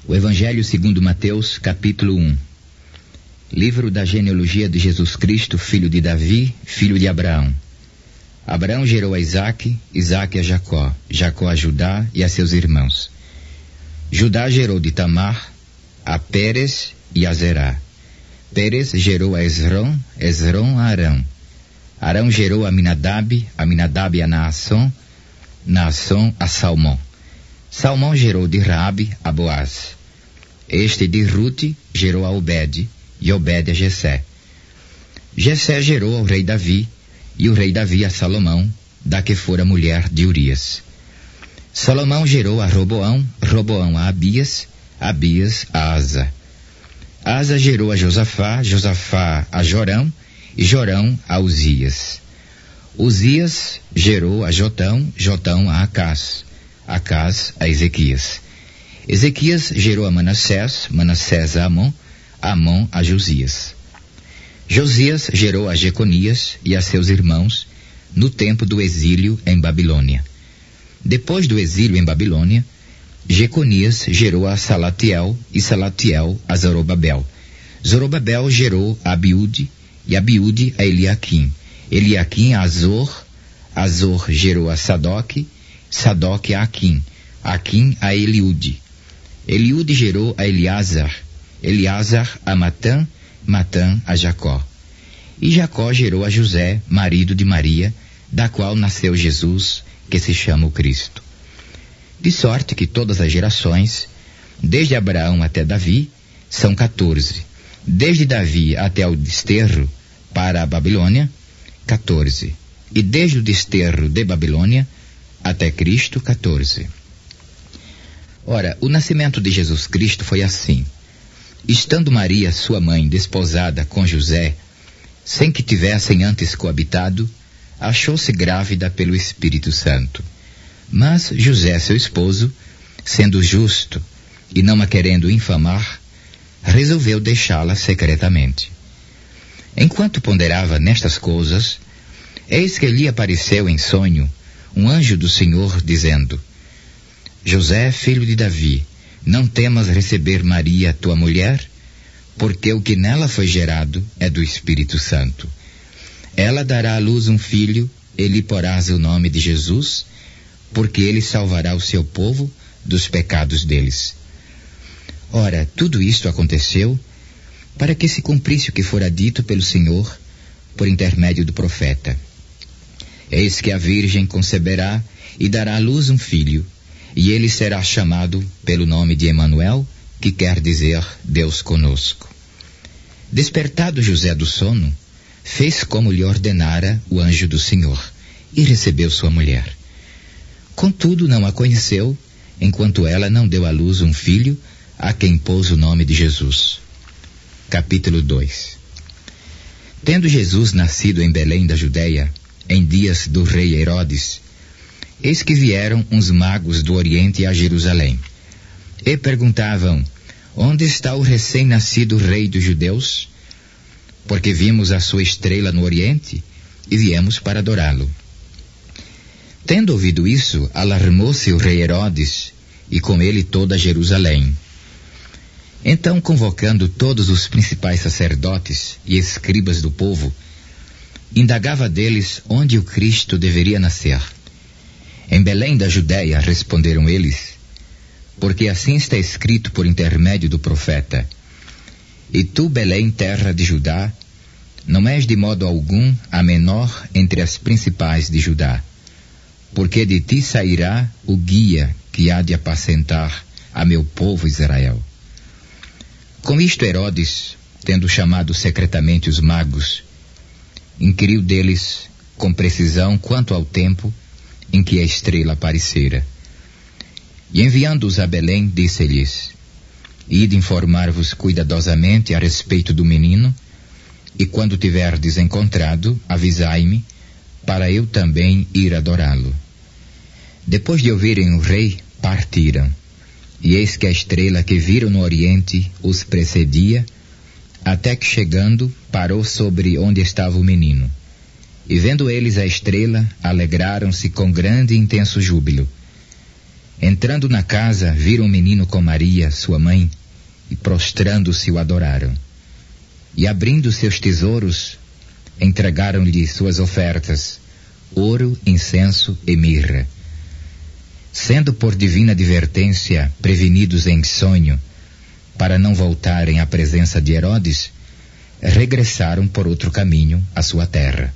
O Evangelho segundo Mateus, capítulo 1. Livro da genealogia de Jesus Cristo, filho de Davi, filho de Abraão. Abraão gerou a Isaque, Isaque a Jacó, Jacó a Judá e a seus irmãos. Judá gerou de Tamar a Pérez e a Zerá. Pérez gerou a Esrom, Esrom a Arão. Arão gerou a Aminadab, Aminadab a Naasson, Naasson a Salmão. Salmão gerou de Raabe a Boaz. Este de Rute gerou a Obed, e Obed a Jessé. Jessé gerou ao rei Davi, e o rei Davi a Salomão, da que fora mulher de Urias. Salomão gerou a Roboão, Roboão a Abias, Abias a Asa. Asa gerou a Josafá, Josafá a Jorão, e Jorão a Uzias. Uzias gerou a Jotão, Jotão a Acás, Acás a Ezequias. Ezequias gerou a Manassés, Manassés a Amon, Amon a Josias. Josias gerou a Jeconias e a seus irmãos no tempo do exílio em Babilônia. Depois do exílio em Babilônia, Jeconias gerou a Salatiel e Salatiel a Zorobabel. Zorobabel gerou a Abiúde e Abiúde a Eliaquim. Eliaquim a Azor, Azor gerou a Sadoque, Sadoque a Aquim, Aquim a Eliúde. Eliúde gerou a Eleazar, Eleazar a Matã, Matã a Jacó. E Jacó gerou a José, marido de Maria, da qual nasceu Jesus, que se chama o Cristo. De sorte que todas as gerações, desde Abraão até Davi, são 14. Desde Davi até o desterro para a Babilônia, 14. E desde o desterro de Babilônia até Cristo, 14. Ora, o nascimento de Jesus Cristo foi assim. Estando Maria, sua mãe, desposada com José, sem que tivessem antes coabitado, achou-se grávida pelo Espírito Santo. Mas José, seu esposo, sendo justo e não a querendo infamar, resolveu deixá-la secretamente. Enquanto ponderava nestas coisas, eis que lhe apareceu em sonho um anjo do Senhor, dizendo: José, filho de Davi, não temas receber Maria, tua mulher, porque o que nela foi gerado é do Espírito Santo. Ela dará à luz um filho, e lhe porás o nome de Jesus, porque ele salvará o seu povo dos pecados deles. Ora, tudo isto aconteceu para que se cumprisse o que fora dito pelo Senhor por intermédio do profeta. Eis que a Virgem conceberá e dará à luz um filho, e ele será chamado pelo nome de Emanuel, que quer dizer Deus conosco. Despertado José do sono, fez como lhe ordenara o anjo do Senhor, e recebeu sua mulher. Contudo, não a conheceu, enquanto ela não deu à luz um filho, a quem pôs o nome de Jesus. Capítulo 2. Tendo Jesus nascido em Belém da Judeia, em dias do rei Herodes, eis que vieram uns magos do Oriente a Jerusalém, e perguntavam: onde está o recém-nascido rei dos judeus? Porque vimos a sua estrela no Oriente, e viemos para adorá-lo. Tendo ouvido isso, alarmou-se o rei Herodes, e com ele toda Jerusalém. Então, convocando todos os principais sacerdotes e escribas do povo, indagava deles onde o Cristo deveria nascer. Em Belém da Judeia, responderam eles, porque assim está escrito por intermédio do profeta: e tu, Belém, terra de Judá, não és de modo algum a menor entre as principais de Judá, porque de ti sairá o guia que há de apacentar a meu povo Israel. Com isto Herodes, tendo chamado secretamente os magos, inquiriu deles com precisão quanto ao tempo em que a estrela aparecera. E enviando-os a Belém, disse-lhes: ide informar-vos cuidadosamente a respeito do menino, e quando tiverdes encontrado, avisai-me, para eu também ir adorá-lo. Depois de ouvirem o rei, partiram. E eis que a estrela que viram no Oriente os precedia, até que chegando, parou sobre onde estava o menino. E vendo eles a estrela, alegraram-se com grande e intenso júbilo. Entrando na casa, viram o menino com Maria, sua mãe, e prostrando-se o adoraram. E abrindo seus tesouros, entregaram-lhe suas ofertas, ouro, incenso e mirra. Sendo por divina advertência prevenidos em sonho, para não voltarem à presença de Herodes, regressaram por outro caminho à sua terra.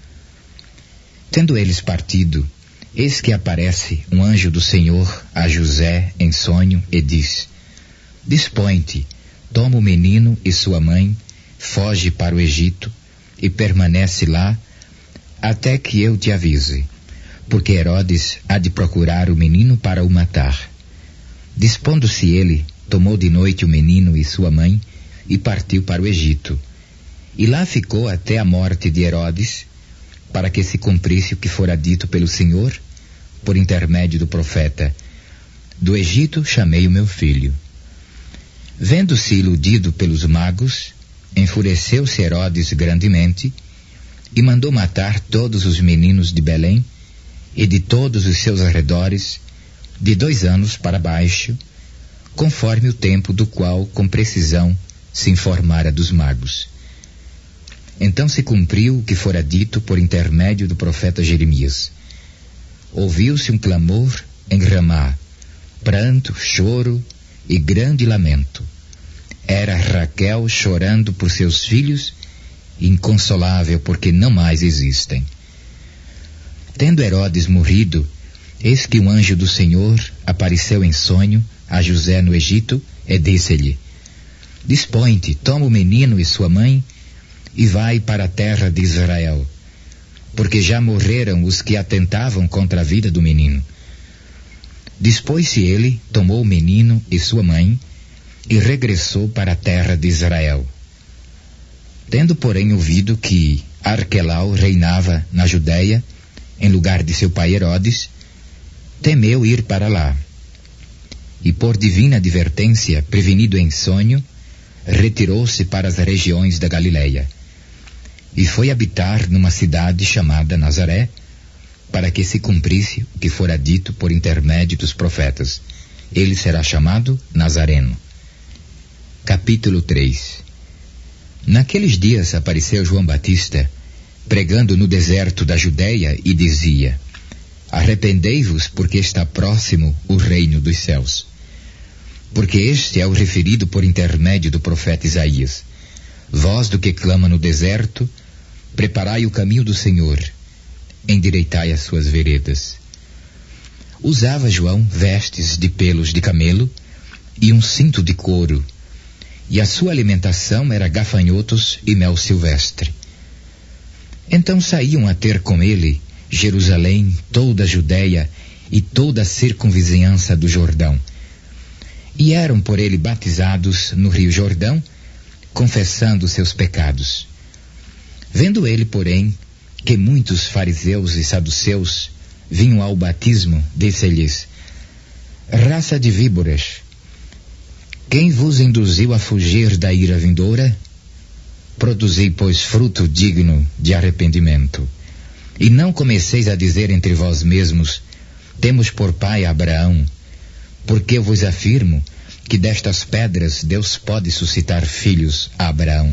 Tendo eles partido, eis que aparece um anjo do Senhor a José em sonho e diz: Dispõe-te, toma o menino e sua mãe, foge para o Egito e permanece lá até que eu te avise, porque Herodes há de procurar o menino para o matar. Dispondo-se ele, tomou de noite o menino e sua mãe e partiu para o Egito. E lá ficou até a morte de Herodes, para que se cumprisse o que fora dito pelo Senhor, por intermédio do profeta: Do Egito chamei o meu filho. Vendo-se iludido pelos magos, enfureceu-se Herodes grandemente e mandou matar todos os meninos de Belém e de todos os seus arredores, de 2 anos para baixo, conforme o tempo do qual com precisão se informara dos magos. Então se cumpriu o que fora dito por intermédio do profeta Jeremias. Ouviu-se um clamor em Ramá, pranto, choro e grande lamento. Era Raquel chorando por seus filhos, inconsolável porque não mais existem. Tendo Herodes morrido, eis que um anjo do Senhor apareceu em sonho a José no Egito e disse-lhe: Dispõe-te, toma o menino e sua mãe e vai para a terra de Israel, porque já morreram os que atentavam contra a vida do menino. Dispôs-se ele, tomou o menino e sua mãe e regressou para a terra de Israel. Tendo, porém, ouvido que Arquelau reinava na Judéia, em lugar de seu pai Herodes, temeu ir para lá. E por divina advertência, prevenido em sonho, retirou-se para as regiões da Galileia. E foi habitar numa cidade chamada Nazaré, para que se cumprisse o que fora dito por intermédio dos profetas: ele será chamado Nazareno. Capítulo 3. Naqueles dias apareceu João Batista, pregando no deserto da Judeia, e dizia: Arrependei-vos, porque está próximo o reino dos céus. Porque este é o referido por intermédio do profeta Isaías: Voz do que clama no deserto, preparai o caminho do Senhor, endireitai as suas veredas. Usava João vestes de pelos de camelo e um cinto de couro, e a sua alimentação era gafanhotos e mel silvestre. Então saíam a ter com ele Jerusalém, toda a Judéia e toda a circunvizinhança do Jordão. E eram por ele batizados no rio Jordão, confessando seus pecados. Vendo ele, porém, que muitos fariseus e saduceus vinham ao batismo, disse-lhes: Raça de víboras, quem vos induziu a fugir da ira vindoura? Produzi, pois, fruto digno de arrependimento. E não comeceis a dizer entre vós mesmos: temos por pai Abraão, porque eu vos afirmo que destas pedras Deus pode suscitar filhos a Abraão.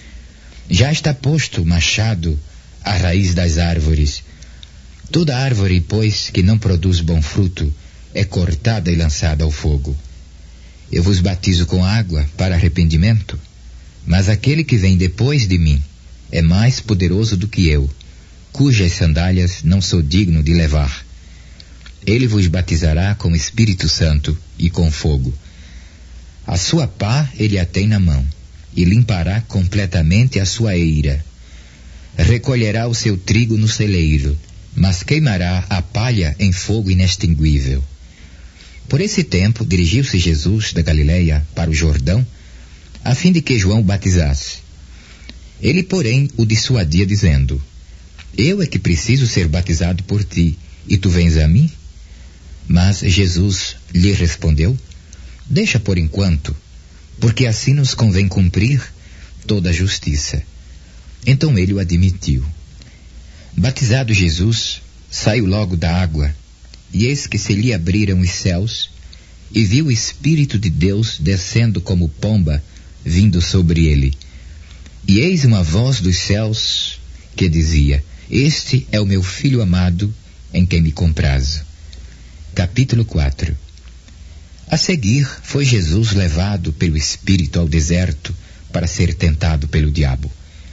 Já está posto o machado à raiz das árvores. Toda árvore, pois, que não produz bom fruto, é cortada e lançada ao fogo. Eu vos batizo com água para arrependimento, mas aquele que vem depois de mim é mais poderoso do que eu, cujas sandálias não sou digno de levar. Ele vos batizará com o Espírito Santo e com fogo. A sua pá ele a tem na mão, e limpará completamente a sua eira. Recolherá o seu trigo no celeiro, mas queimará a palha em fogo inextinguível. Por esse tempo, dirigiu-se Jesus da Galileia para o Jordão, a fim de que João o batizasse. Ele, porém, o dissuadia, dizendo: Eu é que preciso ser batizado por ti, e tu vens a mim? Mas Jesus lhe respondeu: Deixa por enquanto, porque assim nos convém cumprir toda a justiça. Então ele o admitiu. Batizado Jesus, saiu logo da água, e eis que se lhe abriram os céus, e viu o Espírito de Deus descendo como pomba, vindo sobre ele. E eis uma voz dos céus que dizia: Este é o meu Filho amado, em quem me comprazo. Capítulo 4. A seguir, foi Jesus levado pelo Espírito ao deserto para ser tentado pelo diabo.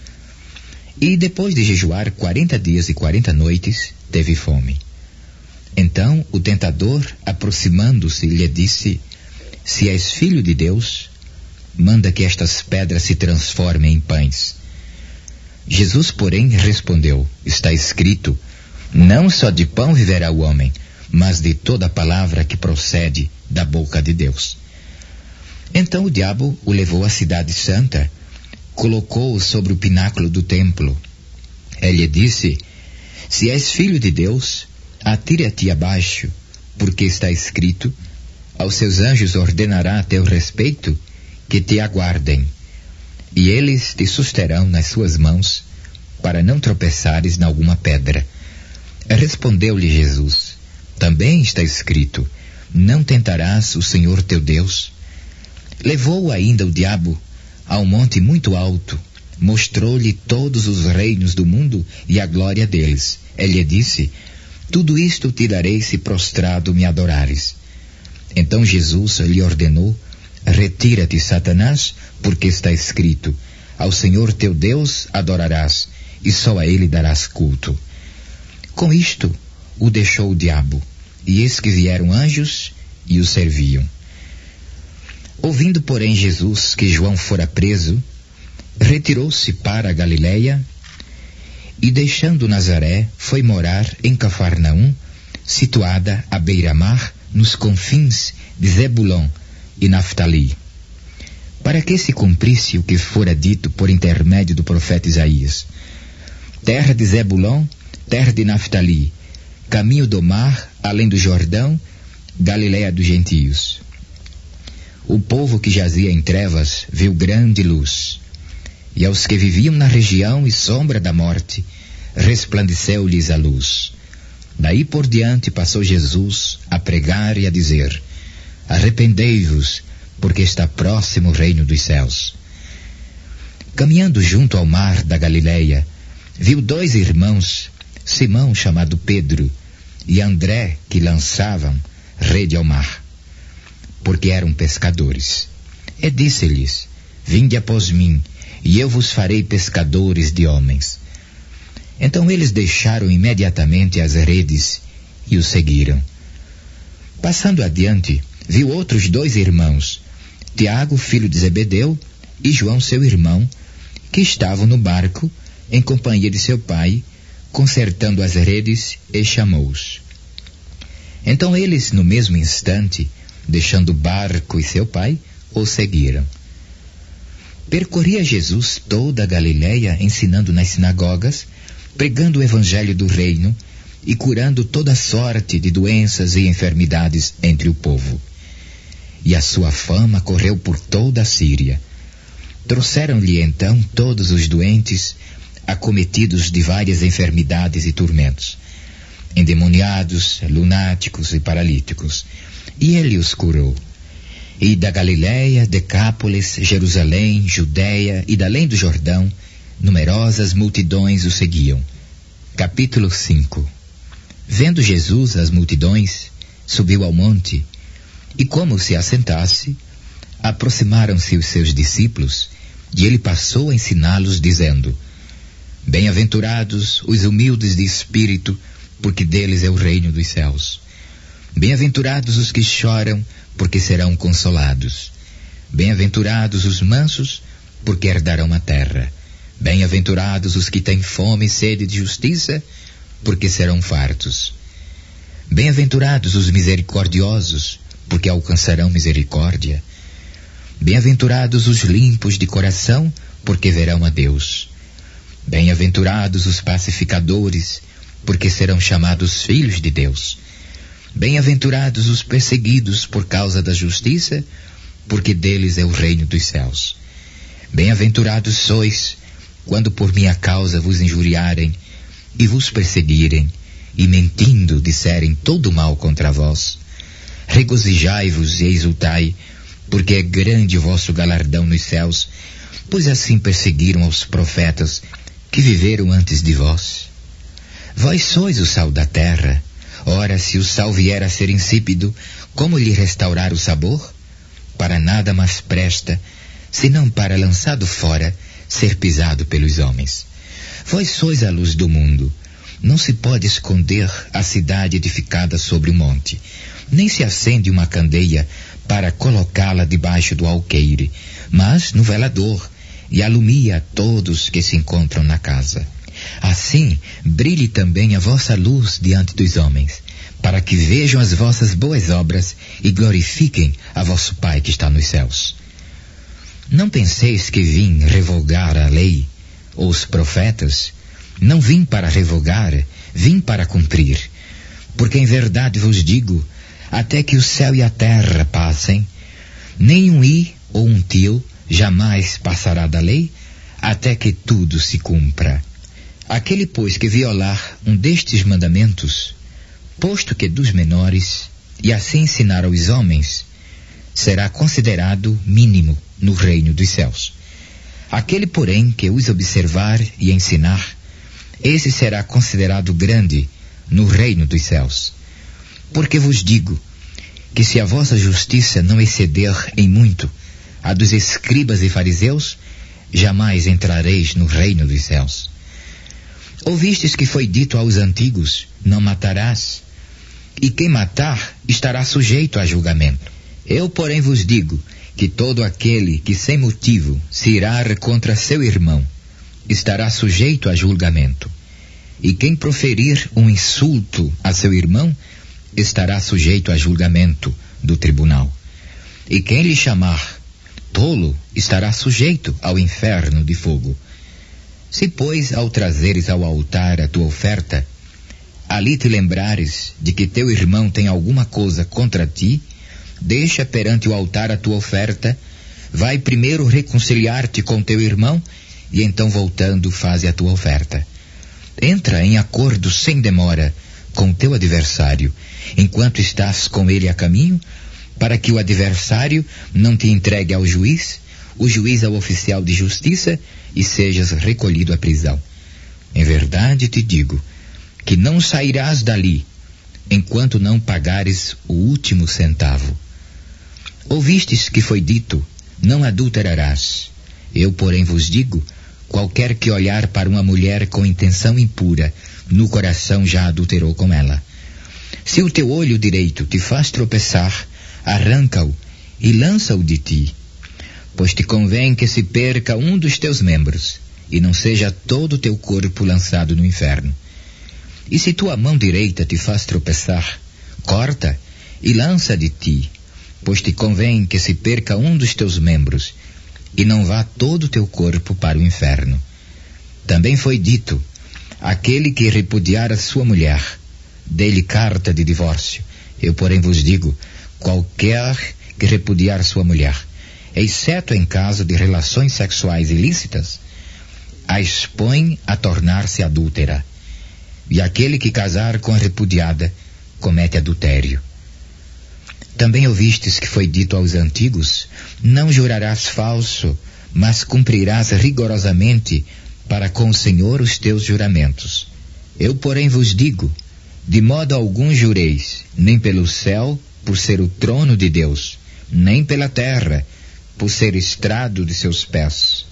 E depois de jejuar 40 dias e 40 noites, teve fome. Então o tentador, aproximando-se, lhe disse: Se és filho de Deus, manda que estas pedras se transformem em pães. Jesus, porém, respondeu: Está escrito: Não só de pão viverá o homem, mas de toda a palavra que procede da boca de Deus. Então o diabo o levou à cidade santa, colocou-o sobre o pináculo do templo. Ele lhe disse: Se és filho de Deus, atira-te abaixo, porque está escrito: Aos seus anjos ordenará a teu respeito que te aguardem, e eles te susterão nas suas mãos, para não tropeçares em alguma pedra. Respondeu-lhe Jesus: Também está escrito: Não tentarás o Senhor teu Deus. Levou ainda o diabo a um monte muito alto, mostrou-lhe todos os reinos do mundo e a glória deles. Ele lhe disse: Tudo isto te darei se prostrado me adorares. Então Jesus lhe ordenou: Retira-te, Satanás, porque está escrito: Ao Senhor teu Deus adorarás, e só a ele darás culto. Com isto o deixou o diabo, e eis que vieram anjos e o serviam. Ouvindo, porém, Jesus que João fora preso, retirou-se para a Galileia, e deixando Nazaré, foi morar em Cafarnaum, situada à beira-mar, nos confins de Zebulon e Naftali, para que se cumprisse o que fora dito por intermédio do profeta Isaías: Terra de Zebulon, terra de Naftali, caminho do mar, além do Jordão, Galileia dos gentios. O povo que jazia em trevas viu grande luz, e aos que viviam na região e sombra da morte, resplandeceu-lhes a luz. Daí por diante passou Jesus a pregar e a dizer: Arrependei-vos, porque está próximo o reino dos céus. Caminhando junto ao mar da Galileia, viu 2 irmãos, Simão, chamado Pedro, e André, que lançavam rede ao mar, porque eram pescadores. E disse-lhes: Vinde após mim, e eu vos farei pescadores de homens. Então eles deixaram imediatamente as redes e o seguiram. Passando adiante, viu outros 2 irmãos, Tiago, filho de Zebedeu, e João, seu irmão, que estavam no barco, em companhia de seu pai, consertando as redes, e chamou-os. Então eles, no mesmo instante, deixando o barco e seu pai, o seguiram. Percorria Jesus toda a Galileia, ensinando nas sinagogas, pregando o evangelho do reino e curando toda sorte de doenças e enfermidades entre o povo. E a sua fama correu por toda a Síria. Trouxeram-lhe então todos os doentes, acometidos de várias enfermidades e tormentos, endemoniados, lunáticos e paralíticos, e ele os curou. E da Galileia, Decápolis, Jerusalém, Judeia e da além do Jordão, numerosas multidões o seguiam. Capítulo 5. Vendo Jesus as multidões, subiu ao monte, e como se assentasse, aproximaram-se os seus discípulos, e ele passou a ensiná-los, dizendo: Bem-aventurados os humildes de espírito, porque deles é o reino dos céus. Bem-aventurados os que choram, porque serão consolados. Bem-aventurados os mansos, porque herdarão a terra. Bem-aventurados os que têm fome e sede de justiça, porque serão fartos. Bem-aventurados os misericordiosos, porque alcançarão misericórdia. Bem-aventurados os limpos de coração, porque verão a Deus. Bem-aventurados os pacificadores, porque serão chamados filhos de Deus. Bem-aventurados os perseguidos por causa da justiça, porque deles é o reino dos céus. Bem-aventurados sois, quando por minha causa vos injuriarem e vos perseguirem, e mentindo disserem todo mal contra vós, regozijai-vos e exultai, porque é grande o vosso galardão nos céus, pois assim perseguiram aos profetas que viveram antes de vós. Vós sois o sal da terra. Ora, se o sal vier a ser insípido, como lhe restaurar o sabor? Para nada mais presta, senão para, lançado fora, ser pisado pelos homens. Vós sois a luz do mundo. Não se pode esconder a cidade edificada sobre o monte, nem se acende uma candeia para colocá-la debaixo do alqueire, mas no velador, e alumia a todos que se encontram na casa. Assim, brilhe também a vossa luz diante dos homens, para que vejam as vossas boas obras e glorifiquem a vosso Pai que está nos céus. Não penseis que vim revogar a lei ou os profetas. Não vim para revogar, vim para cumprir. Porque em verdade vos digo, até que o céu e a terra passem, nem um i ou um tio jamais passará da lei, até que tudo se cumpra. Aquele, pois, que violar um destes mandamentos, posto que dos menores, e assim ensinar aos homens, será considerado mínimo no reino dos céus. Aquele, porém, que os observar e ensinar, esse será considerado grande no reino dos céus. Porque vos digo que se a vossa justiça não exceder em muito a dos escribas e fariseus, jamais entrareis no reino dos céus. Ouvistes que foi dito aos antigos, não matarás, e quem matar estará sujeito a julgamento. Eu, porém, vos digo que todo aquele que sem motivo se irar contra seu irmão estará sujeito a julgamento. E quem proferir um insulto a seu irmão estará sujeito a julgamento do tribunal. E quem lhe chamar tolo estará sujeito ao inferno de fogo. Se, pois, ao trazeres ao altar a tua oferta, ali te lembrares de que teu irmão tem alguma coisa contra ti, deixa perante o altar a tua oferta, vai primeiro reconciliar-te com teu irmão, e então voltando faze a tua oferta. Entra em acordo sem demora com o teu adversário, enquanto estás com ele a caminho, para que o adversário não te entregue ao juiz, o juiz ao oficial de justiça, e sejas recolhido à prisão. Em verdade te digo, que não sairás dali, enquanto não pagares o último centavo. Ouvistes que foi dito, não adulterarás. Eu, porém, vos digo, qualquer que olhar para uma mulher com intenção impura, no coração já adulterou com ela. Se o teu olho direito te faz tropeçar, arranca-o e lança-o de ti. Pois te convém que se perca um dos teus membros, e não seja todo o teu corpo lançado no inferno. E se tua mão direita te faz tropeçar, corta e lança de ti, pois te convém que se perca um dos teus membros, e não vá todo o teu corpo para o inferno. Também foi dito, aquele que repudiar a sua mulher, dê-lhe carta de divórcio. Eu, porém, vos digo, qualquer que repudiar sua mulher, exceto em caso de relações sexuais ilícitas, a expõe a tornar-se adúltera. E aquele que casar com a repudiada comete adultério. Também ouvistes que foi dito aos antigos, não jurarás falso, mas cumprirás rigorosamente para com o Senhor os teus juramentos. Eu, porém, vos digo, de modo algum jureis, nem pelo céu, por ser o trono de Deus, nem pela terra, por ser estrado de seus pés,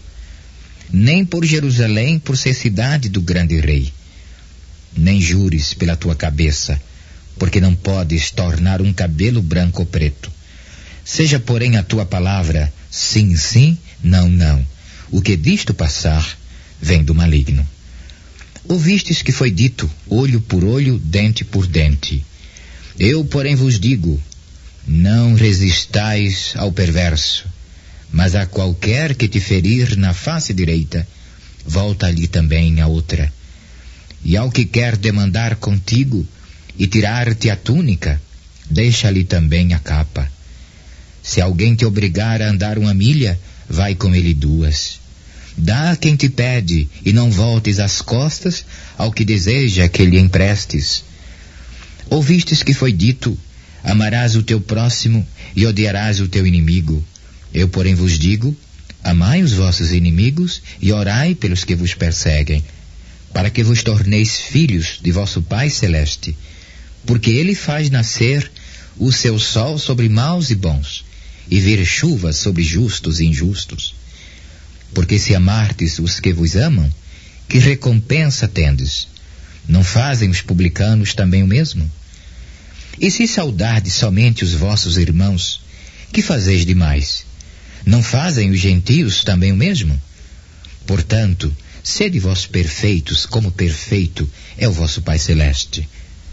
nem por Jerusalém, por ser cidade do grande rei. Nem jures pela tua cabeça, porque não podes tornar um cabelo branco ou preto. Seja, porém, a tua palavra sim, sim, não, não. O que disto passar vem do maligno. Ouvistes que foi dito, olho por olho, dente por dente. Eu, porém, vos digo, não resistais ao perverso, mas a qualquer que te ferir na face direita, volta-lhe também a outra. E ao que quer demandar contigo e tirar-te a túnica, deixa-lhe também a capa. Se alguém te obrigar a andar 1 milha, vai com ele 2. Dá a quem te pede, e não voltes as costas ao que deseja que lhe emprestes. Ouvistes que foi dito: amarás o teu próximo e odiarás o teu inimigo. Eu, porém, vos digo: amai os vossos inimigos e orai pelos que vos perseguem, para que vos torneis filhos de vosso Pai Celeste, porque Ele faz nascer o seu sol sobre maus e bons, e vir chuva sobre justos e injustos. Porque se amardes os que vos amam, que recompensa tendes? Não fazem os publicanos também o mesmo? E se saudardes somente os vossos irmãos, que fazeis demais? Não fazem os gentios também o mesmo? Portanto, sede vós perfeitos, como perfeito é o vosso Pai Celeste.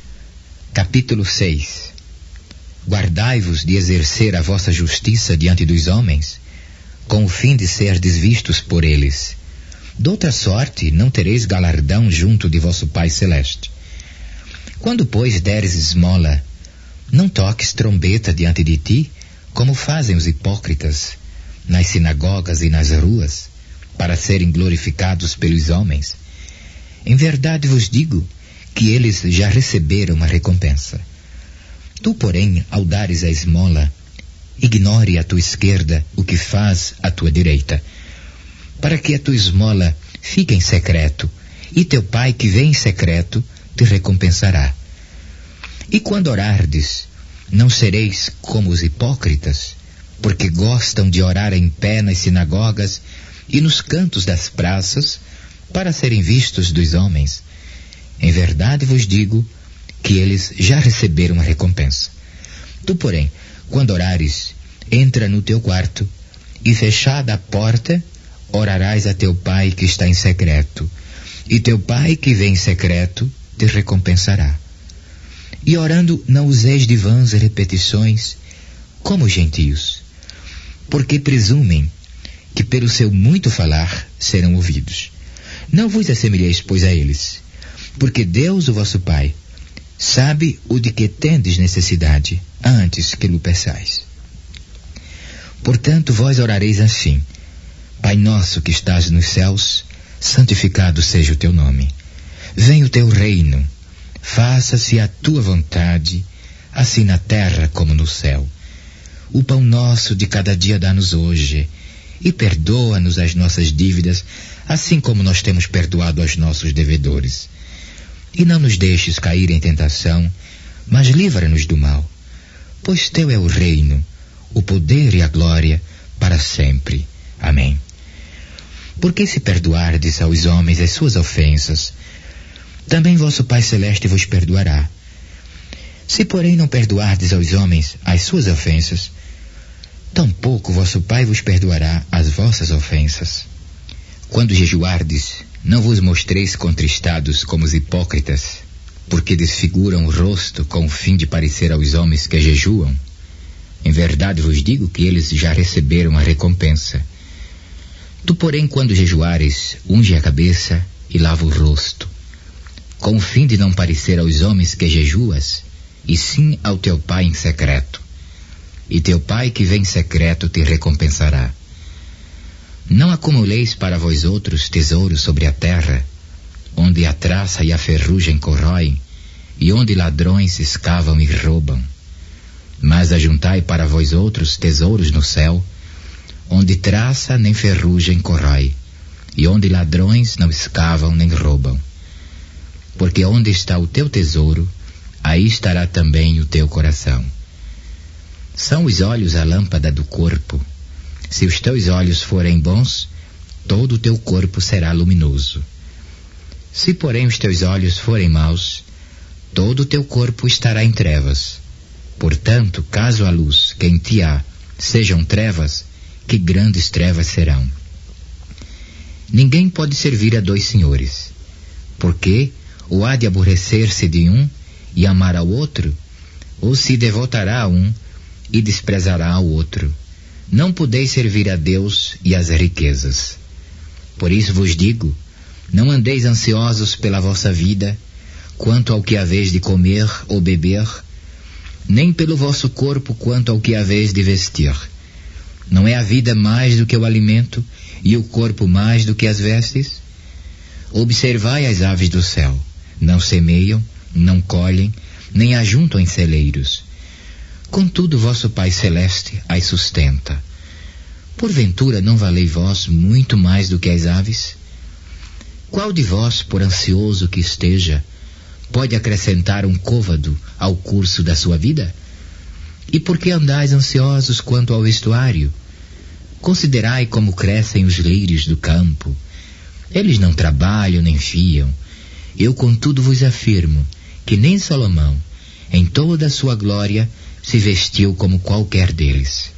Capítulo 6. Guardai-vos de exercer a vossa justiça diante dos homens, com o fim de serdes vistos por eles. Doutra sorte, não tereis galardão junto de vosso Pai Celeste. Quando, pois, deres esmola, não toques trombeta diante de ti, como fazem os hipócritas, nas sinagogas e nas ruas, para serem glorificados pelos homens. Em verdade vos digo que eles já receberam a recompensa. Tu, porém, ao dares a esmola, ignore à tua esquerda o que faz à tua direita, para que a tua esmola fique em secreto, e teu Pai que vem em secreto te recompensará. E quando orardes, não sereis como os hipócritas, porque gostam de orar em pé nas sinagogas e nos cantos das praças, para serem vistos dos homens. Em verdade vos digo que eles já receberam a recompensa. Tu, porém, quando orares, entra no teu quarto, e fechada a porta, orarás a teu Pai que está em secreto, e teu Pai que vem em secreto te recompensará. E orando, não useis de vãs repetições, como os gentios, porque presumem que pelo seu muito falar serão ouvidos. Não vos assemelheis, pois, a eles, porque Deus, o vosso Pai, sabe o de que tendes necessidade, antes que lhe peçais. Portanto, vós orareis assim: Pai nosso que estás nos céus, santificado seja o teu nome. Venha o teu reino, faça-se a tua vontade, assim na terra como no céu. O pão nosso de cada dia dá-nos hoje, e perdoa-nos as nossas dívidas, assim como nós temos perdoado aos nossos devedores. E não nos deixes cair em tentação, mas livra-nos do mal. Pois teu é o reino, o poder e a glória, para sempre. Amém. Porque se perdoardes aos homens as suas ofensas, também vosso Pai Celeste vos perdoará. Se, porém, não perdoardes aos homens as suas ofensas, tampouco vosso Pai vos perdoará as vossas ofensas. Quando jejuardes, não vos mostreis contristados como os hipócritas, porque desfiguram o rosto com o fim de parecer aos homens que jejuam. Em verdade vos digo que eles já receberam a recompensa. Tu, porém, quando jejuares, unge a cabeça e lava o rosto, com o fim de não parecer aos homens que jejuas, e sim ao teu Pai em secreto. E teu Pai que vem em secreto te recompensará. Não acumuleis para vós outros tesouros sobre a terra, onde a traça e a ferrugem corroem, e onde ladrões escavam e roubam. Mas ajuntai para vós outros tesouros no céu, onde traça nem ferrugem corrói, e onde ladrões não escavam nem roubam. Porque onde está o teu tesouro, aí estará também o teu coração. São os olhos a lâmpada do corpo. Se os teus olhos forem bons, todo o teu corpo será luminoso. Se, porém, os teus olhos forem maus, todo o teu corpo estará em trevas. Portanto, caso a luz que em ti há sejam trevas, que grandes trevas serão. Ninguém pode servir a dois senhores, porque ou há de aborrecer-se de um e amar ao outro, ou se devotará a um e desprezará ao outro. Não podeis servir a Deus e às riquezas. Por isso vos digo, não andeis ansiosos pela vossa vida, quanto ao que haveis de comer ou beber, nem pelo vosso corpo quanto ao que haveis de vestir. Não é a vida mais do que o alimento, e o corpo mais do que as vestes? Observai as aves do céu, não semeiam, não colhem, nem ajuntam em celeiros. Contudo, vosso Pai Celeste as sustenta. Porventura não valei vós muito mais do que as aves? Qual de vós, por ansioso que esteja, pode acrescentar um côvado ao curso da sua vida? E por que andais ansiosos quanto ao vestuário? Considerai como crescem os lírios do campo. Eles não trabalham nem fiam. Eu, contudo, vos afirmo que nem Salomão, em toda a sua glória, se vestiu como qualquer deles.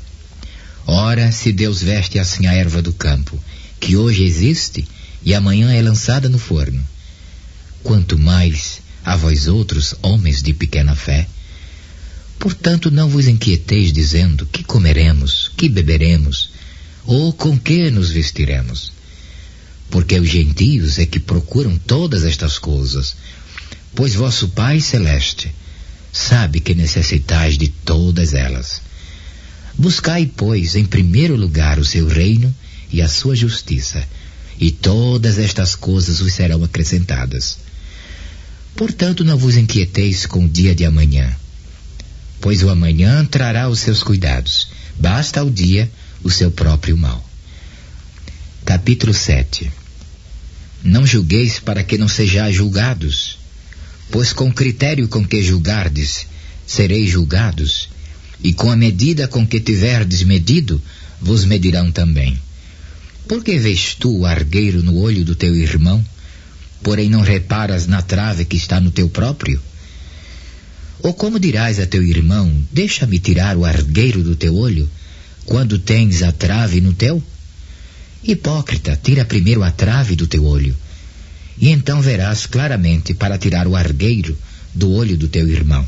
Ora, se Deus veste assim a erva do campo, que hoje existe e amanhã é lançada no forno, quanto mais a vós outros, homens de pequena fé. Portanto, não vos inquieteis dizendo: que comeremos, que beberemos, ou com que nos vestiremos? Porque os gentios é que procuram todas estas coisas, pois vosso Pai Celeste sabe que necessitais de todas elas. Buscai, pois, em primeiro lugar o seu reino e a sua justiça, e todas estas coisas vos serão acrescentadas. Portanto, não vos inquieteis com o dia de amanhã, pois o amanhã trará os seus cuidados. Basta ao dia o seu próprio mal. Capítulo 7. Não julgueis para que não sejais julgados, pois com o critério com que julgardes, sereis julgados, e com a medida com que tiverdes medido, vos medirão também. Por que vês tu o argueiro no olho do teu irmão, porém não reparas na trave que está no teu próprio? Ou como dirás a teu irmão: deixa-me tirar o argueiro do teu olho, quando tens a trave no teu? Hipócrita, tira primeiro a trave do teu olho, e então verás claramente para tirar o argueiro do olho do teu irmão.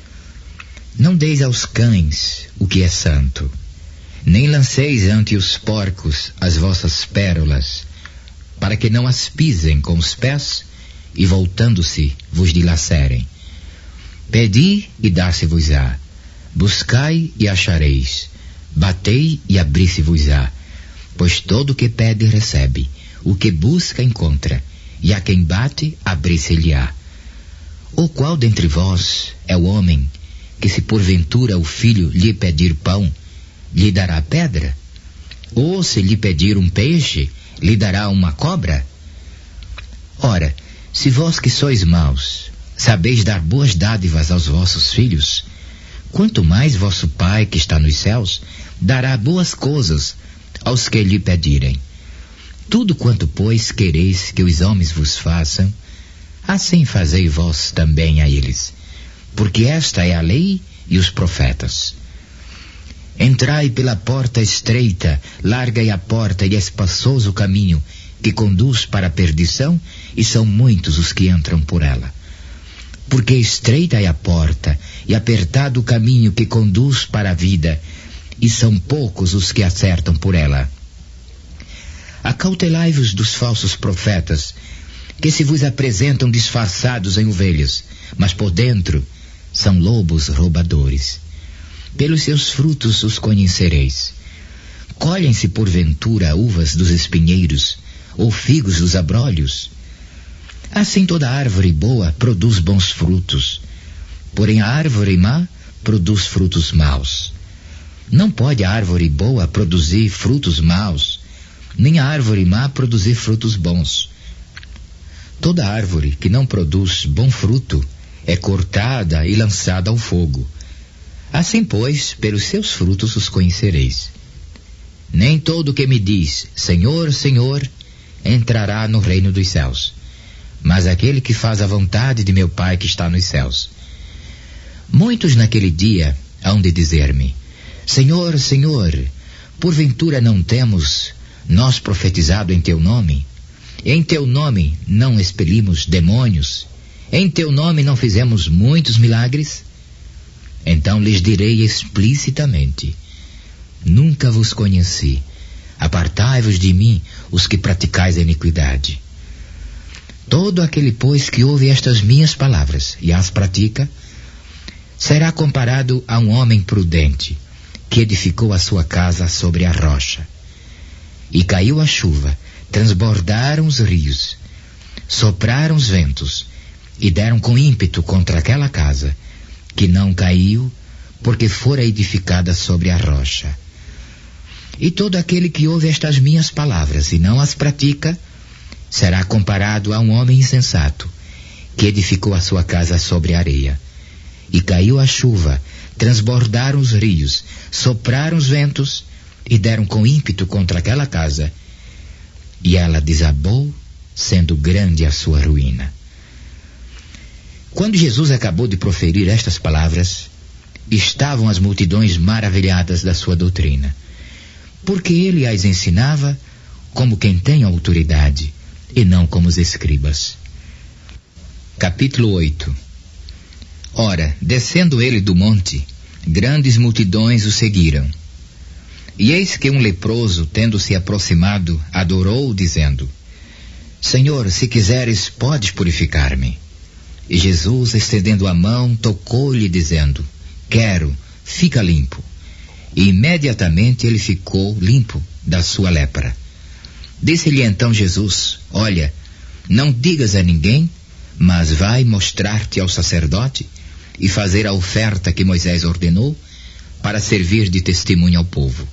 Não deis aos cães o que é santo, nem lanceis ante os porcos as vossas pérolas, para que não as pisem com os pés e, voltando-se, vos dilacerem. Pedi e dar-se-vos-á, buscai e achareis, batei e abri-se-vos-á, pois todo o que pede recebe, o que busca encontra, e a quem bate abri-se-lhe-á. Ou qual dentre vós é o homem que, se porventura o filho lhe pedir pão, lhe dará pedra? Ou se lhe pedir um peixe, lhe dará uma cobra? Ora, se vós que sois maus, sabeis dar boas dádivas aos vossos filhos, quanto mais vosso Pai que está nos céus dará boas coisas aos que lhe pedirem. Tudo quanto, pois, quereis que os homens vos façam, assim fazei vós também a eles, porque esta é a lei e os profetas. Entrai pela porta estreita, larga é a porta e espaçoso o caminho que conduz para a perdição, e são muitos os que entram por ela. Porque estreita é a porta e apertado o caminho que conduz para a vida, e são poucos os que acertam por ela. Acautelai-vos dos falsos profetas, que se vos apresentam disfarçados em ovelhas, mas por dentro são lobos roubadores. Pelos seus frutos os conhecereis. Colhem-se porventura uvas dos espinheiros, ou figos dos abrolhos? Assim toda árvore boa produz bons frutos, porém a árvore má produz frutos maus. Não pode a árvore boa produzir frutos maus, nem a árvore má produzir frutos bons. Toda árvore que não produz bom fruto é cortada e lançada ao fogo. Assim, pois, pelos seus frutos os conhecereis. Nem todo que me diz, Senhor, Senhor, entrará no reino dos céus, mas aquele que faz a vontade de meu Pai que está nos céus. Muitos naquele dia hão de dizer-me: Senhor, Senhor, porventura não temos nós profetizado em teu nome? Em teu nome não expelimos demônios? Em teu nome não fizemos muitos milagres? Então lhes direi explicitamente: nunca vos conheci. Apartai-vos de mim, os que praticais a iniquidade. Todo aquele, pois, que ouve estas minhas palavras e as pratica, será comparado a um homem prudente, que edificou a sua casa sobre a rocha. E caiu a chuva, transbordaram os rios, sopraram os ventos, e deram com ímpeto contra aquela casa, que não caiu, porque fora edificada sobre a rocha. E todo aquele que ouve estas minhas palavras e não as pratica, será comparado a um homem insensato, que edificou a sua casa sobre a areia. E caiu a chuva, transbordaram os rios, sopraram os ventos, e deram com ímpeto contra aquela casa, e ela desabou, sendo grande a sua ruína. Quando Jesus acabou de proferir estas palavras, estavam as multidões maravilhadas da sua doutrina, porque ele as ensinava como quem tem autoridade, e não como os escribas. Capítulo 8. Ora, descendo ele do monte, grandes multidões o seguiram. E eis que um leproso, tendo-se aproximado, adorou, dizendo: Senhor, se quiseres, podes purificar-me. E Jesus, estendendo a mão, tocou-lhe, dizendo: Quero, fica limpo. E imediatamente ele ficou limpo da sua lepra. Disse-lhe então Jesus: Olha, não digas a ninguém, mas vai mostrar-te ao sacerdote e fazer a oferta que Moisés ordenou, para servir de testemunho ao povo.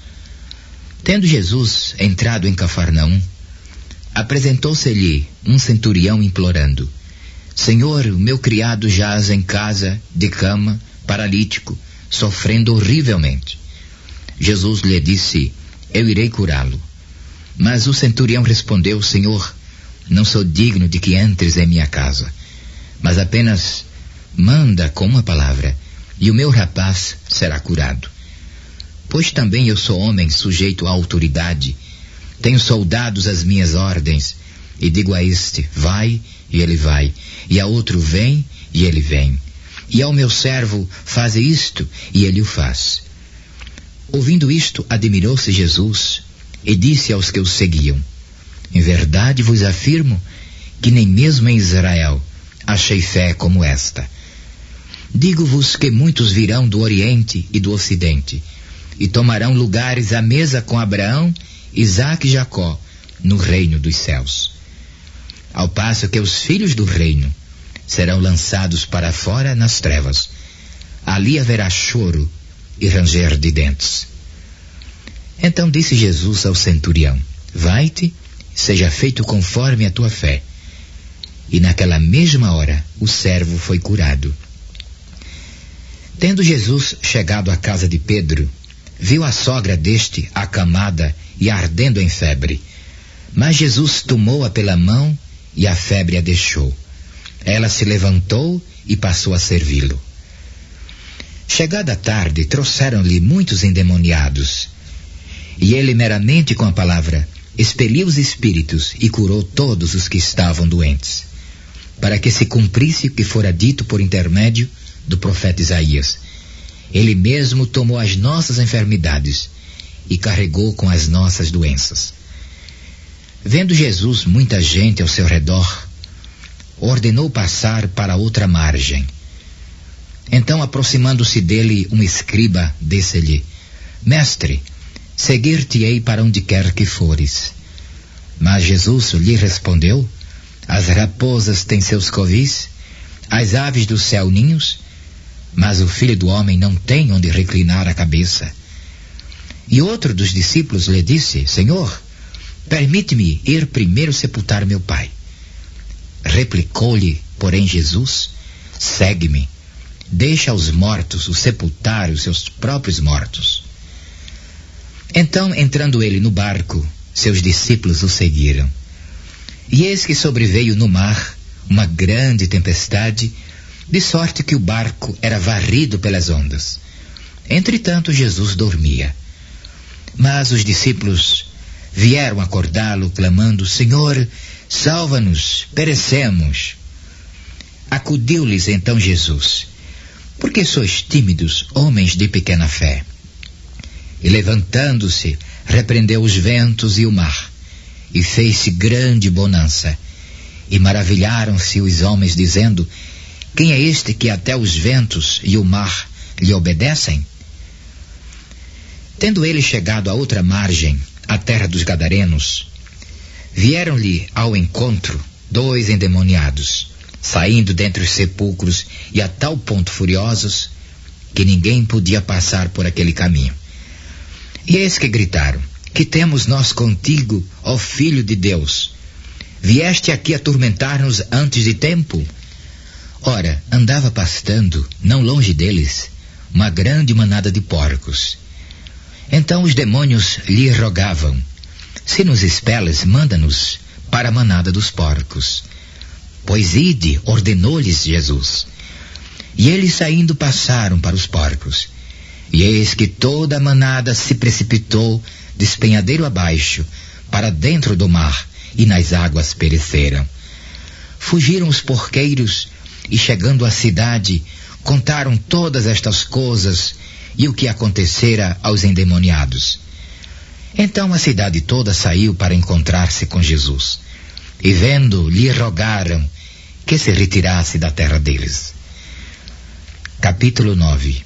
Tendo Jesus entrado em Cafarnaum, apresentou-se-lhe um centurião implorando: Senhor, o meu criado jaz em casa, de cama, paralítico, sofrendo horrivelmente. Jesus lhe disse: Eu irei curá-lo. Mas o centurião respondeu: Senhor, não sou digno de que entres em minha casa, mas apenas manda com uma palavra, e o meu rapaz será curado. Pois também eu sou homem sujeito à autoridade, tenho soldados às minhas ordens, e digo a este: vai, e ele vai, e a outro: vem, e ele vem, e ao meu servo: faze isto, e ele o faz. Ouvindo isto, admirou-se Jesus, e disse aos que o seguiam: Em verdade vos afirmo que nem mesmo em Israel achei fé como esta. Digo-vos que muitos virão do Oriente e do Ocidente, e tomarão lugares à mesa com Abraão, Isaque e Jacó, no reino dos céus. Ao passo que os filhos do reino serão lançados para fora nas trevas. Ali haverá choro e ranger de dentes. Então disse Jesus ao centurião: Vai-te, seja feito conforme a tua fé. E naquela mesma hora o servo foi curado. Tendo Jesus chegado à casa de Pedro, viu a sogra deste acamada e ardendo em febre. Mas Jesus tomou-a pela mão e a febre a deixou. Ela se levantou e passou a servi-lo. Chegada a tarde, trouxeram-lhe muitos endemoniados. E ele, meramente com a palavra, expeliu os espíritos e curou todos os que estavam doentes, para que se cumprisse o que fora dito por intermédio do profeta Isaías: Ele mesmo tomou as nossas enfermidades e carregou com as nossas doenças. Vendo Jesus muita gente ao seu redor, ordenou passar para outra margem. Então, aproximando-se dele um escriba, disse-lhe: Mestre, seguir-te-ei para onde quer que fores. Mas Jesus lhe respondeu: As raposas têm seus covis, as aves do céu ninhos, mas o Filho do Homem não tem onde reclinar a cabeça. E outro dos discípulos lhe disse: Senhor, permite-me ir primeiro sepultar meu pai. Replicou-lhe, porém, Jesus: Segue-me, deixa aos mortos o sepultar os seus próprios mortos. Então, entrando ele no barco, seus discípulos o seguiram. E eis que sobreveio no mar uma grande tempestade, de sorte que o barco era varrido pelas ondas. Entretanto, Jesus dormia. Mas os discípulos vieram acordá-lo, clamando: Senhor, salva-nos, perecemos. Acudiu-lhes então Jesus: Por que sois tímidos, homens de pequena fé? E levantando-se, repreendeu os ventos e o mar, e fez-se grande bonança. E maravilharam-se os homens, dizendo: Quem é este que até os ventos e o mar lhe obedecem? Tendo ele chegado à outra margem, à terra dos Gadarenos, vieram-lhe ao encontro 2 endemoniados, saindo dentre os sepulcros e a tal ponto furiosos que ninguém podia passar por aquele caminho. E eis que gritaram: que temos nós contigo, ó Filho de Deus? Vieste aqui atormentar-nos antes de tempo? Ora, andava pastando, não longe deles, uma grande manada de porcos. Então os demônios lhe rogavam: se nos expelas, manda-nos para a manada dos porcos. Pois ide, ordenou-lhes Jesus. E eles saindo passaram para os porcos. E eis que toda a manada se precipitou despenhadeiro abaixo, para dentro do mar, e nas águas pereceram. Fugiram os porqueiros, e chegando à cidade, contaram todas estas coisas e o que acontecera aos endemoniados. Então a cidade toda saiu para encontrar-se com Jesus, e vendo, lhe rogaram que se retirasse da terra deles. Capítulo 9.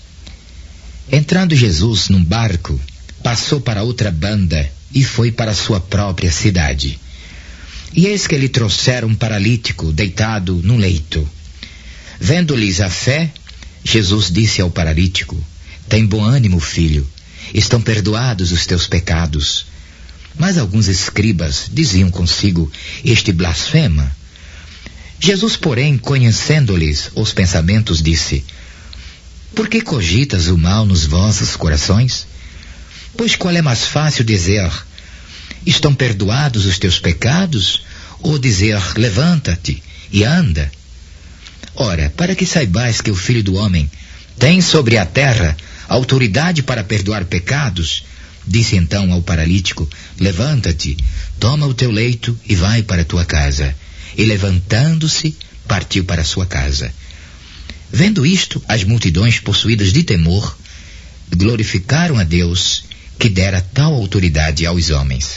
Entrando Jesus num barco, passou para outra banda e foi para sua própria cidade. E eis que lhe trouxeram um paralítico deitado num leito. Vendo-lhes a fé, Jesus disse ao paralítico: tem bom ânimo, filho, estão perdoados os teus pecados. Mas alguns escribas diziam consigo: este blasfema. Jesus, porém, conhecendo-lhes os pensamentos, disse: por que cogitas o mal nos vossos corações? Pois qual é mais fácil dizer: estão perdoados os teus pecados, ou dizer: levanta-te e anda? Ora, para que saibais que o Filho do Homem tem sobre a terra autoridade para perdoar pecados, disse então ao paralítico: levanta-te, toma o teu leito e vai para a tua casa. E levantando-se, partiu para a sua casa. Vendo isto, as multidões, possuídas de temor, glorificaram a Deus, que dera tal autoridade aos homens.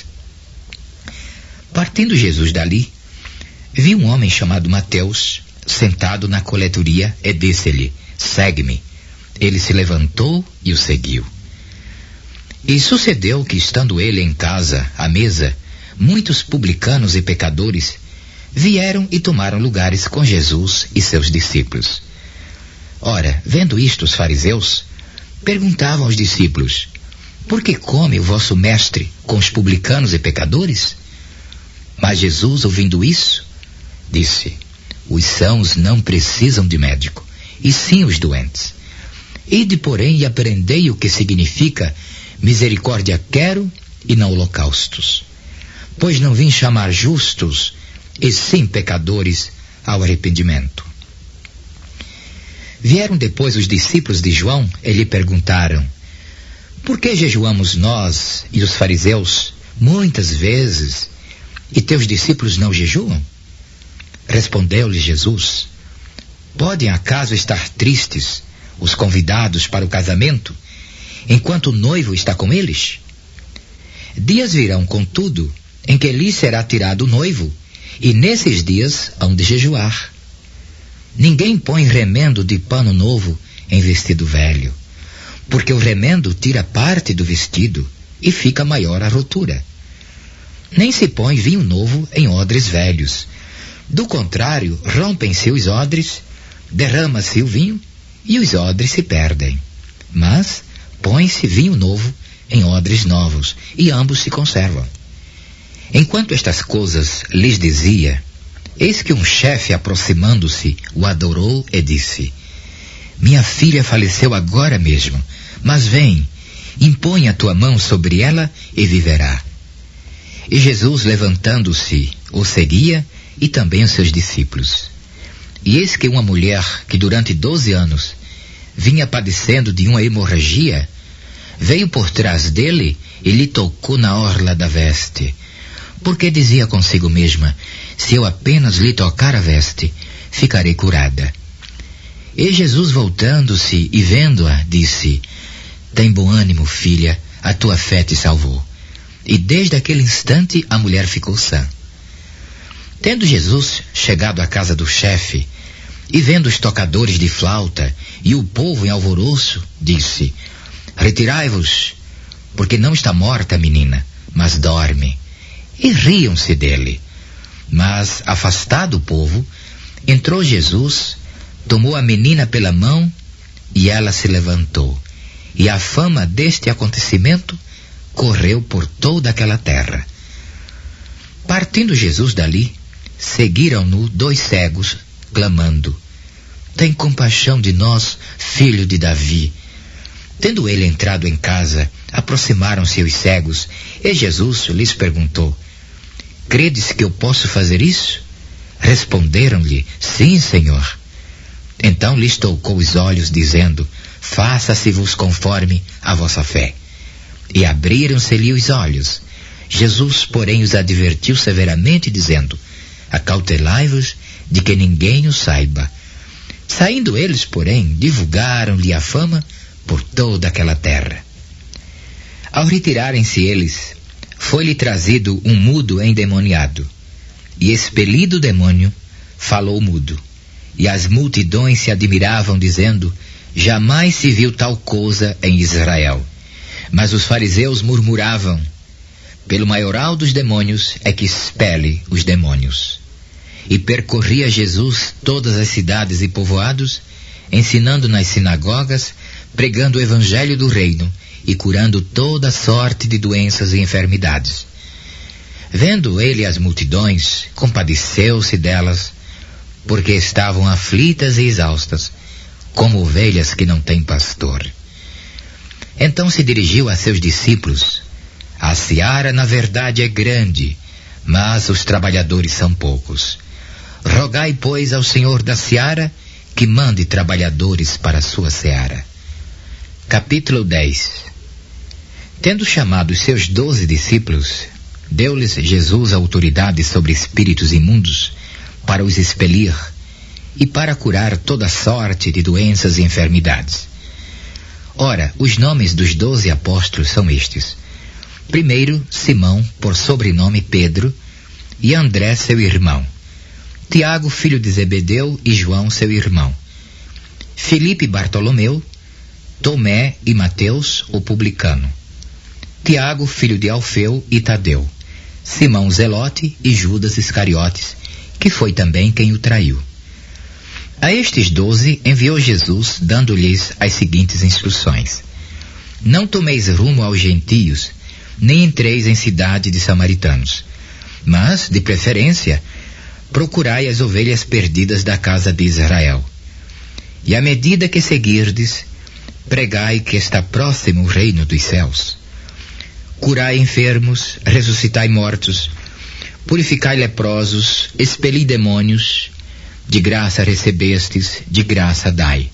Partindo Jesus dali, viu um homem chamado Mateus, sentado na coletoria, e disse-lhe: segue-me. Ele se levantou e o seguiu. E sucedeu que, estando ele em casa, à mesa, muitos publicanos e pecadores vieram e tomaram lugares com Jesus e seus discípulos. Ora, vendo isto, os fariseus perguntavam aos discípulos: por que come o vosso mestre com os publicanos e pecadores? Mas Jesus, ouvindo isso, disse: os sãos não precisam de médico, e sim os doentes. Ide, porém, e aprendei o que significa misericórdia quero e não holocaustos. Pois não vim chamar justos, e sim pecadores ao arrependimento. Vieram depois os discípulos de João e lhe perguntaram: por que jejuamos nós e os fariseus muitas vezes, e teus discípulos não jejuam? Respondeu-lhe Jesus: podem acaso estar tristes os convidados para o casamento, enquanto o noivo está com eles? Dias virão, contudo, em que lhes será tirado o noivo, e nesses dias hão de jejuar. Ninguém põe remendo de pano novo em vestido velho, porque o remendo tira parte do vestido e fica maior a rotura. Nem se põe vinho novo em odres velhos. Do contrário, rompem-se os odres, derrama-se o vinho e os odres se perdem. Mas põe-se vinho novo em odres novos e ambos se conservam. Enquanto estas coisas lhes dizia, eis que um chefe, aproximando-se, o adorou e disse: minha filha faleceu agora mesmo, mas vem, impõe a tua mão sobre ela e viverá. E Jesus, levantando-se, o seguia, e também os seus discípulos. E eis que uma mulher, que durante 12 anos vinha padecendo de uma hemorragia, veio por trás dele e lhe tocou na orla da veste, porque dizia consigo mesma: se eu apenas lhe tocar a veste, ficarei curada. E Jesus, voltando-se e vendo-a, disse: tem bom ânimo, filha, a tua fé te salvou. E desde aquele instante a mulher ficou sã. Tendo Jesus chegado à casa do chefe, e vendo os tocadores de flauta e o povo em alvoroço, disse: retirai-vos, porque não está morta a menina, mas dorme. E riam-se dele. Mas, afastado o povo, entrou Jesus, tomou a menina pela mão e ela se levantou. E a fama deste acontecimento correu por toda aquela terra. Partindo Jesus dali, seguiram-no 2 cegos, clamando: tem compaixão de nós, filho de Davi. Tendo ele entrado em casa, aproximaram-se os cegos, e Jesus lhes perguntou: credes que eu posso fazer isso? Responderam-lhe: sim, Senhor. Então lhes tocou os olhos, dizendo: faça-se-vos conforme a vossa fé. E abriram-se-lhe os olhos. Jesus, porém, os advertiu severamente, dizendo: acautelai-vos de que ninguém o saiba. Saindo eles, porém, divulgaram-lhe a fama por toda aquela terra. Ao retirarem-se eles, foi-lhe trazido um mudo endemoniado, e expelido o demônio, falou mudo. E as multidões se admiravam, dizendo: jamais se viu tal coisa em Israel. Mas os fariseus murmuravam: pelo maioral dos demônios é que expele os demônios. E percorria Jesus todas as cidades e povoados, ensinando nas sinagogas, pregando o evangelho do reino e curando toda sorte de doenças e enfermidades. Vendo ele as multidões, compadeceu-se delas, porque estavam aflitas e exaustas, como ovelhas que não têm pastor. Então se dirigiu a seus discípulos: a seara, na verdade, é grande, mas os trabalhadores são poucos. Rogai, pois, ao Senhor da seara que mande trabalhadores para a sua seara. Capítulo 10. Tendo chamado os seus 12 discípulos, deu-lhes Jesus autoridade sobre espíritos imundos para os expelir e para curar toda sorte de doenças e enfermidades. Ora, os nomes dos 12 apóstolos são estes: primeiro, Simão, por sobrenome Pedro, e André, seu irmão; Tiago, filho de Zebedeu, e João, seu irmão; Filipe e Bartolomeu; Tomé e Mateus, o publicano; Tiago, filho de Alfeu, e Tadeu; Simão Zelote e Judas Iscariotes, que foi também quem o traiu. A estes 12 enviou Jesus, dando-lhes as seguintes instruções: não tomeis rumo aos gentios, nem entreis em cidade de samaritanos, mas, de preferência, procurai as ovelhas perdidas da casa de Israel. E à medida que seguirdes, pregai que está próximo o reino dos céus. Curai enfermos, ressuscitai mortos, purificai leprosos, expeli demônios, de graça recebestes, de graça dai.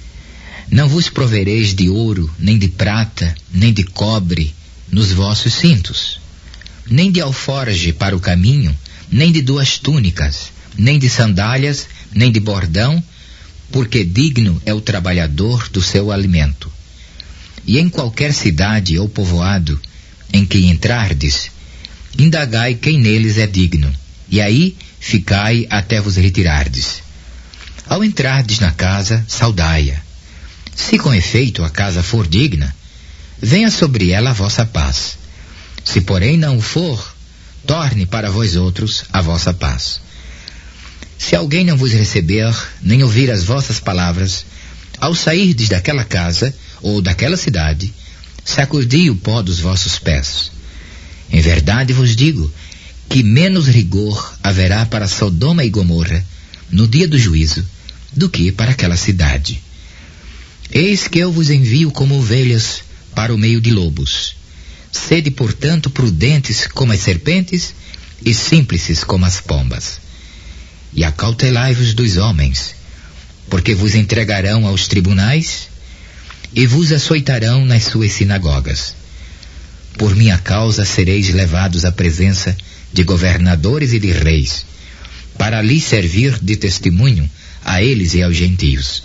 Não vos provereis de ouro, nem de prata, nem de cobre nos vossos cintos, nem de alforge para o caminho, nem de 2 túnicas, nem de sandálias, nem de bordão, porque digno é o trabalhador do seu alimento. E em qualquer cidade ou povoado em que entrardes, indagai quem neles é digno, e aí ficai até vos retirardes. Ao entrardes na casa, saudai-a. Se com efeito a casa for digna, venha sobre ela a vossa paz. Se porém não o for, torne para vós outros a vossa paz. Se alguém não vos receber, nem ouvir as vossas palavras, ao sairdes daquela casa ou daquela cidade, sacudi o pó dos vossos pés. Em verdade vos digo que menos rigor haverá para Sodoma e Gomorra no dia do juízo do que para aquela cidade. Eis que eu vos envio como ovelhas para o meio de lobos. Sede, portanto, prudentes como as serpentes e simples como as pombas. E acautelai-vos dos homens, porque vos entregarão aos tribunais e vos açoitarão nas suas sinagogas. Por minha causa sereis levados à presença de governadores e de reis, para lhes servir de testemunho a eles e aos gentios.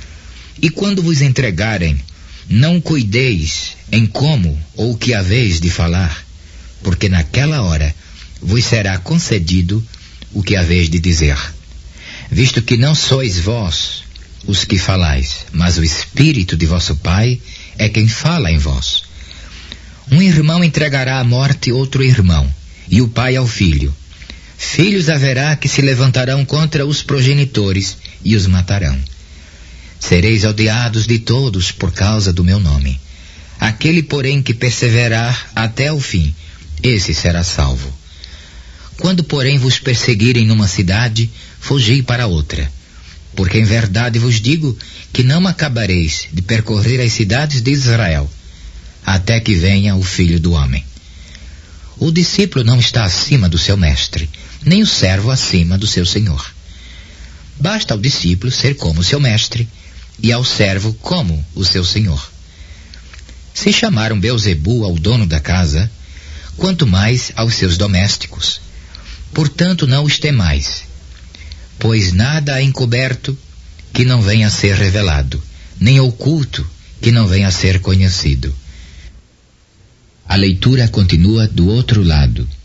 E quando vos entregarem, não cuideis em como ou o que haveis de falar, porque naquela hora vos será concedido o que haveis de dizer, visto que não sois vós os que falais, mas o Espírito de vosso Pai é quem fala em vós. Um irmão entregará à morte outro irmão, e o pai ao filho. Filhos haverá que se levantarão contra os progenitores e os matarão. Sereis odiados de todos por causa do meu nome. Aquele, porém, que perseverar até o fim, esse será salvo. Quando, porém, vos perseguirem numa cidade, fugi para outra. Porque em verdade vos digo que não acabareis de percorrer as cidades de Israel, até que venha o Filho do Homem. O discípulo não está acima do seu mestre, nem o servo acima do seu senhor. Basta ao discípulo ser como o seu mestre, e ao servo como o seu senhor. Se chamaram Beelzebu ao dono da casa, quanto mais aos seus domésticos. Portanto, não os temais, pois nada há encoberto que não venha a ser revelado, nem oculto que não venha a ser conhecido. A leitura continua do outro lado.